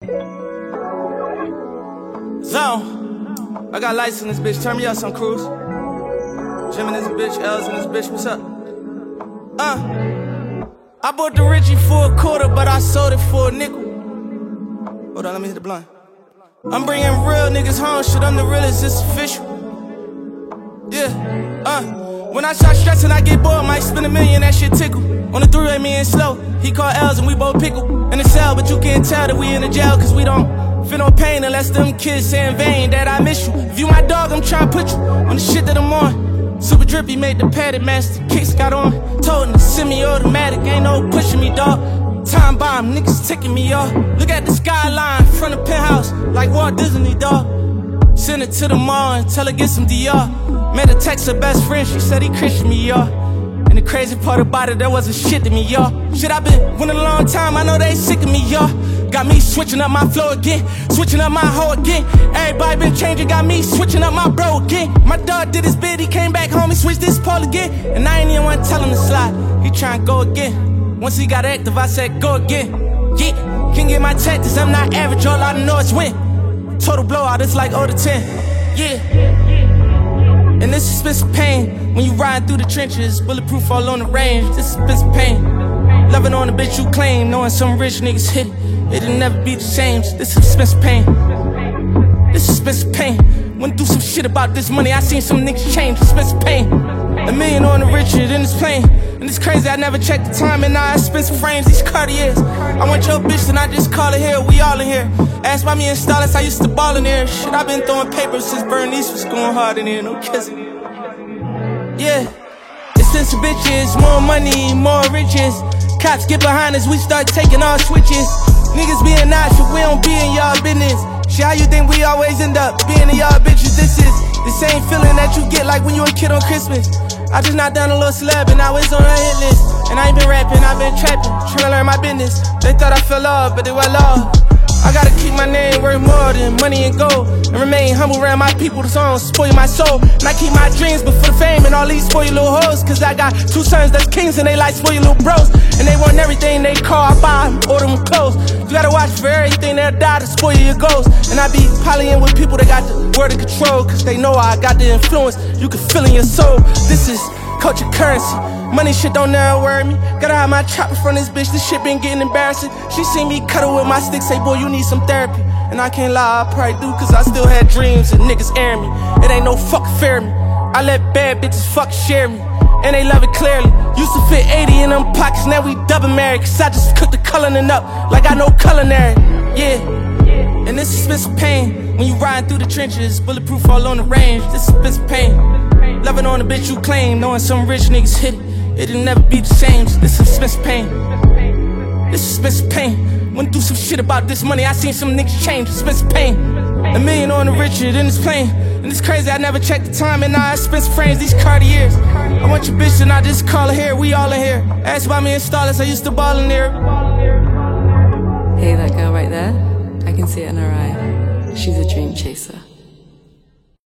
Zone. I got lights in this bitch. Turn me up some cruise. Jim in this bitch, L's in this bitch. What's up? I bought the Richie for $0.25, but I sold it for $0.05. Hold on, let me hit the blunt. I'm bringing real niggas home. Shit, I'm the realest. It's official. Yeah. When I start stressing, I get bored. Might spend $1 million. That shit tickle. On the three-way, me and Slow. He called L's and we both pickle in the cell, but you can't tell that we in the jail, cause we don't feel no pain unless them kids say in vain that I miss you. If you my dog, I'm tryna put you on the shit that I'm on. Super drippy, made the padded master. Kicks got on. Told him to semi-automatic. Ain't no pushing me, dog. Time bomb, niggas ticking me off. Look at the skyline, front of penthouse, like Walt Disney, dog. Send it to the mall and tell her get some DR. Made a text her best friend, she said he Christian me, y'all. And the crazy part about it, there wasn't shit to me, y'all. Shit, I been winning a long time, I know they sick of me, y'all. Got me switching up my flow again, switching up my hoe again. Everybody been changing, got me switching up my bro again. My dog did his bid, he came back home, he switched his pole again. And I ain't even want to tell him to slide, he tryna go again. Once he got active, I said go again. Yeah, can't get my check, cause I'm not average, all I know is win. Total blowout, it's like 0 to 10, yeah. And this is expensive pain, when you ride through the trenches, bulletproof all on the range, this is expensive pain. Loving on the bitch you claim, knowing some rich niggas hit it, it'll never be the same, this is expensive pain. This is expensive pain, went through some shit about this money, I seen some niggas change, expensive pain. $1 million on the Richard in this plane, and it's crazy, I never checked the time, and now I expensive frames, these Cartiers. I want your bitch, and I just call her here, we all in here. Ask about me and Stylus, I used to ball in there. Shit, I been throwing papers since Bernice was going hard in here, no kissing. Yeah, expensive bitches, more money, more riches. Cops get behind us, we start taking all switches. Niggas being nice, but we don't be in y'all business. Shit, how you think we always end up being in y'all bitches? This is the same feeling that you get like when you a kid on Christmas. I just knocked down a little celeb and now it's on a hit list. And I ain't been rapping, I've been trapping, trying to learn my business. They thought I fell off, but they well off. I gotta keep my name worth more than money and gold, and remain humble around my people, so I don't spoil my soul. And I keep my dreams, but for the fame and all these spoil little hoes. Cause I got 2 sons that's kings and they like spoil little bros. And they want everything they call, I buy them, order them clothes. You gotta watch for everything, they'll die to spoil your goals. And I be polying with people that got the word of control, cause they know I got the influence, you can feel in your soul. This is culture currency, money shit don't never worry me. Gotta have my chopper from this bitch, this shit been getting embarrassing. She seen me cuddle with my stick, say boy you need some therapy. And I can't lie, I probably do, cause I still had dreams and niggas airing me. It ain't no fuck fear me, I let bad bitches fuck share me, and they love it clearly. Used to fit 80 in them pockets, now we double married, cause I just cooked the culining up like I know culinary. Yeah, and this is expensive pain, when you riding through the trenches, bulletproof all on the range, this is expensive pain. Loving on the bitch you claim, knowing some rich niggas hit it, it'll never be the same, this is expensive pain. This is expensive pain, went through some shit about this money, I seen some niggas change, expensive pain. $1 million on the Richard in this plane, and it's crazy, I never checked the time, and now I expensive frames, these Cartiers. I want your bitch and I just call her here, we all in here. Ask about me and Stylus, I used to ball in there. Hey, that girl right there, I can see it in her eye, she's a dream chaser.